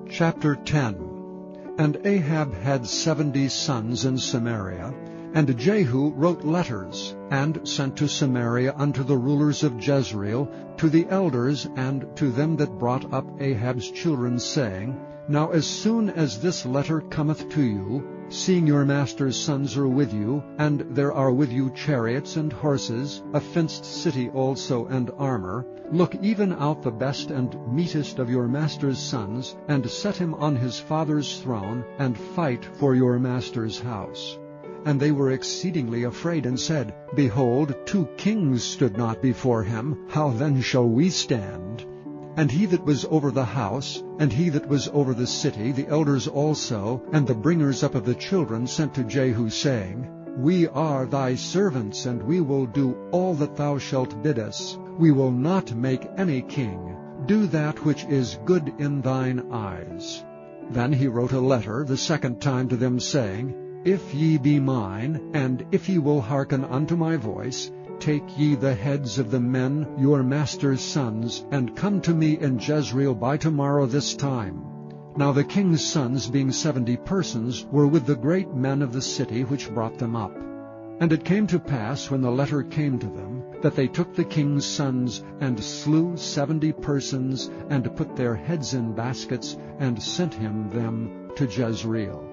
Chapter 10. And Ahab had 70 sons in Samaria, and Jehu wrote letters, and sent to Samaria unto the rulers of Jezreel, to the elders, and to them that brought up Ahab's children, saying, Now as soon as this letter cometh to you, seeing your master's sons are with you, and there are with you chariots and horses, a fenced city also and armor, look even out the best and meetest of your master's sons, and set him on his father's throne, and fight for your master's house. And they were exceedingly afraid, and said, Behold, 2 kings stood not before him, how then shall we stand? And he that was over the house, and he that was over the city, the elders also, and the bringers up of the children, sent to Jehu, saying, We are thy servants, and we will do all that thou shalt bid us. We will not make any king. Do that which is good in thine eyes. Then he wrote a letter the second time to them, saying, If ye be mine, and if ye will hearken unto my voice, take ye the heads of the men, your master's sons, and come to me in Jezreel by tomorrow this time. Now the king's sons, being 70 persons, were with the great men of the city which brought them up. And it came to pass, when the letter came to them, that they took the king's sons, and slew 70 persons, and put their heads in baskets, and sent him them to Jezreel.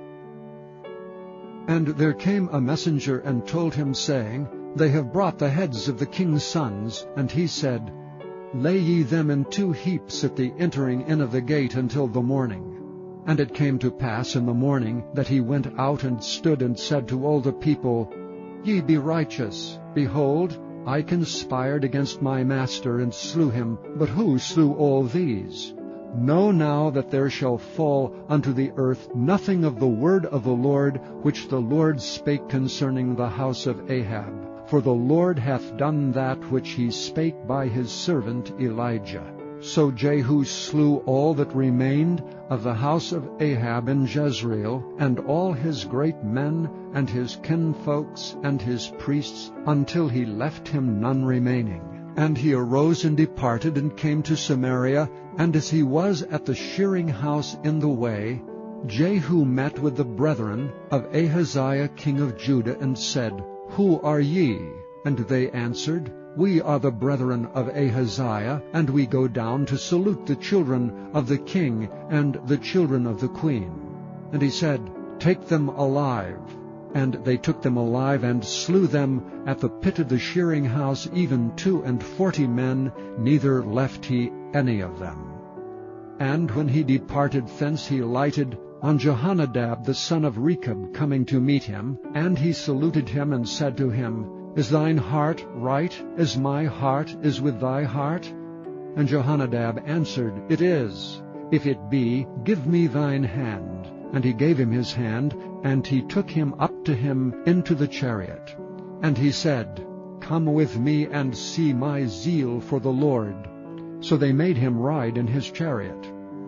And there came a messenger, and told him, saying, They have brought the heads of the king's sons. And he said, Lay ye them in 2 heaps at the entering in of the gate until the morning. And it came to pass in the morning that he went out and stood and said to all the people, Ye be righteous. Behold, I conspired against my master and slew him, but who slew all these? Know now that there shall fall unto the earth nothing of the word of the Lord, which the Lord spake concerning the house of Ahab. For the Lord hath done that which he spake by his servant Elijah. So Jehu slew all that remained of the house of Ahab in Jezreel, and all his great men, and his kinfolks, and his priests, until he left him none remaining. And he arose and departed, and came to Samaria, and as he was at the shearing house in the way, Jehu met with the brethren of Ahaziah king of Judah, and said, Who are ye? And they answered, We are the brethren of Ahaziah, and we go down to salute the children of the king and the children of the queen. And he said, Take them alive. And they took them alive, and slew them at the pit of the shearing house, even 42 men, neither left he any of them. And when he departed thence, he lighted on Jehonadab the son of Rechab coming to meet him, and he saluted him, and said to him, Is thine heart right, as my heart is with thy heart? And Jehonadab answered, It is. If it be, give me thine hand. And he gave him his hand, and he took him up to him into the chariot. And he said, Come with me, and see my zeal for the Lord. So they made him ride in his chariot.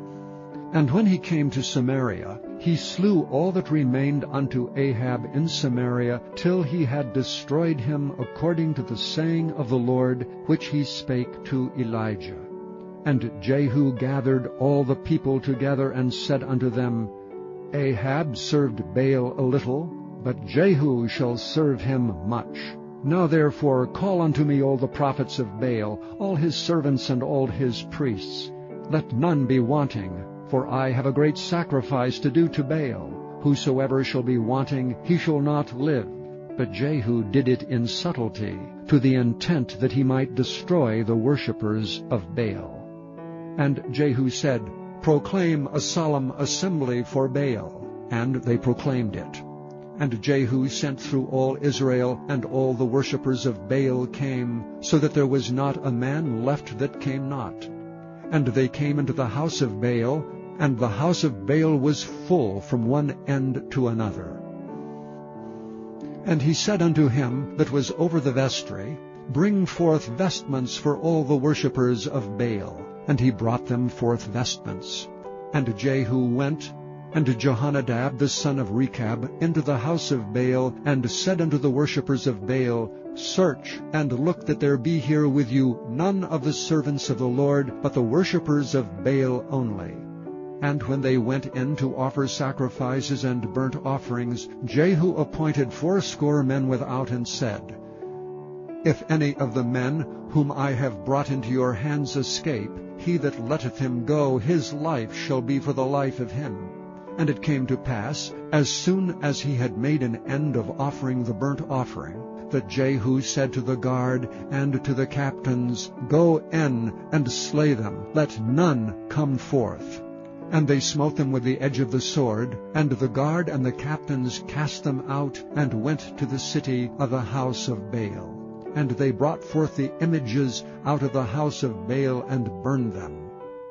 And when he came to Samaria, he slew all that remained unto Ahab in Samaria, till he had destroyed him, according to the saying of the Lord, which he spake to Elijah. And Jehu gathered all the people together, and said unto them, Ahab served Baal a little, but Jehu shall serve him much. Now therefore call unto me all the prophets of Baal, all his servants and all his priests. Let none be wanting, for I have a great sacrifice to do to Baal. Whosoever shall be wanting, he shall not live. But Jehu did it in subtlety, to the intent that he might destroy the worshippers of Baal. And Jehu said, Proclaim a solemn assembly for Baal. And they proclaimed it. And Jehu sent through all Israel, and all the worshippers of Baal came, so that there was not a man left that came not. And they came into the house of Baal, and the house of Baal was full from one end to another. And he said unto him that was over the vestry, Bring forth vestments for all the worshippers of Baal. And he brought them forth vestments. And Jehu went, and Jehonadab the son of Rechab, into the house of Baal, and said unto the worshippers of Baal, Search, and look that there be here with you none of the servants of the Lord, but the worshippers of Baal only. And when they went in to offer sacrifices and burnt offerings, Jehu appointed 80 men without, and said, If any of the men whom I have brought into your hands escape, he that letteth him go, his life shall be for the life of him. And it came to pass, as soon as he had made an end of offering the burnt offering, that Jehu said to the guard and to the captains, Go in and slay them, let none come forth. And they smote them with the edge of the sword, and the guard and the captains cast them out, and went to the city of the house of Baal. And they brought forth the images out of the house of Baal, and burned them.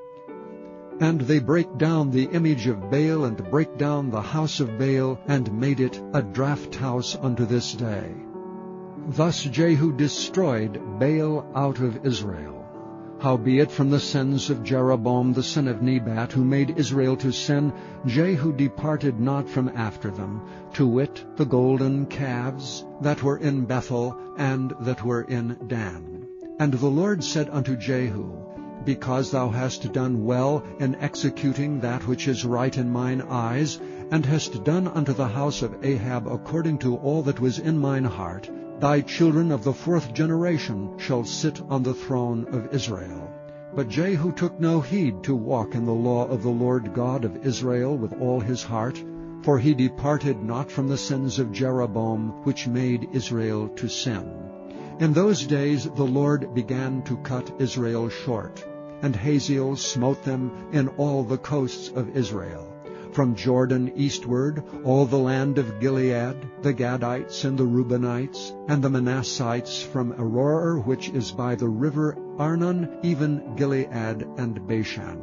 And they brake down the image of Baal, and brake down the house of Baal, and made it a draught house unto this day. Thus Jehu destroyed Baal out of Israel. Howbeit from the sins of Jeroboam the son of Nebat, who made Israel to sin, Jehu departed not from after them, to wit, the golden calves that were in Bethel, and that were in Dan. And the Lord said unto Jehu, Because thou hast done well in executing that which is right in mine eyes, and hast done unto the house of Ahab according to all that was in mine heart, thy children of the 4th generation shall sit on the throne of Israel. But Jehu took no heed to walk in the law of the Lord God of Israel with all his heart, for he departed not from the sins of Jeroboam, which made Israel to sin. In those days the Lord began to cut Israel short, and Hazael smote them in all the coasts of Israel. From Jordan eastward, all the land of Gilead, the Gadites and the Reubenites, and the Manassites from Aroer, which is by the river Arnon, even Gilead and Bashan.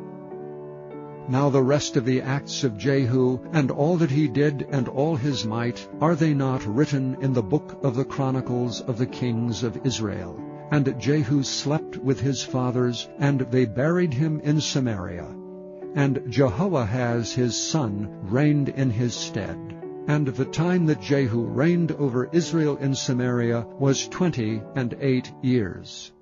Now the rest of the acts of Jehu, and all that he did, and all his might, are they not written in the book of the Chronicles of the kings of Israel? And Jehu slept with his fathers, and they buried him in Samaria. And Jehoahaz his son reigned in his stead. And the time that Jehu reigned over Israel in Samaria was 28 years.